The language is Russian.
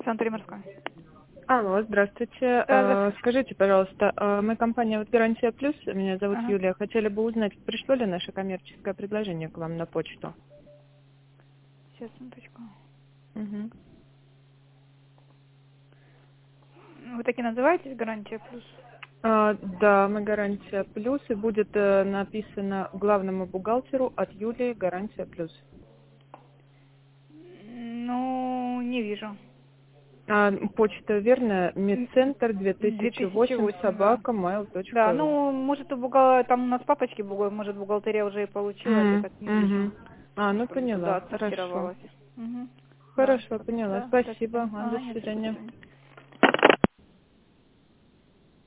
Санаторий морской. Алло, здравствуйте. Здравствуйте. Скажите, пожалуйста, мы компания вот «Гарантия Плюс», меня зовут Ага. Юлия. Хотели бы узнать, пришло ли наше коммерческое предложение к вам на почту? Сейчас, минуточку. Мгм. Вы таки называетесь «Гарантия плюс»? Да, мы «Гарантия Плюс», и будет написано главному бухгалтеру от Юлии «Гарантия Плюс». Ну, не вижу. Почта верная, медцентр 2008 2008, да. собака Да, mail.ru. ну, может, там у нас папочки может, бухгалтерия уже и получила, я так не вижу, Ну чтобы туда поняла, хорошо. отсортировалась. Угу. Да, Хорошо, так, поняла. да, до Спасибо. свидания. До Нет, до свидания. свидания.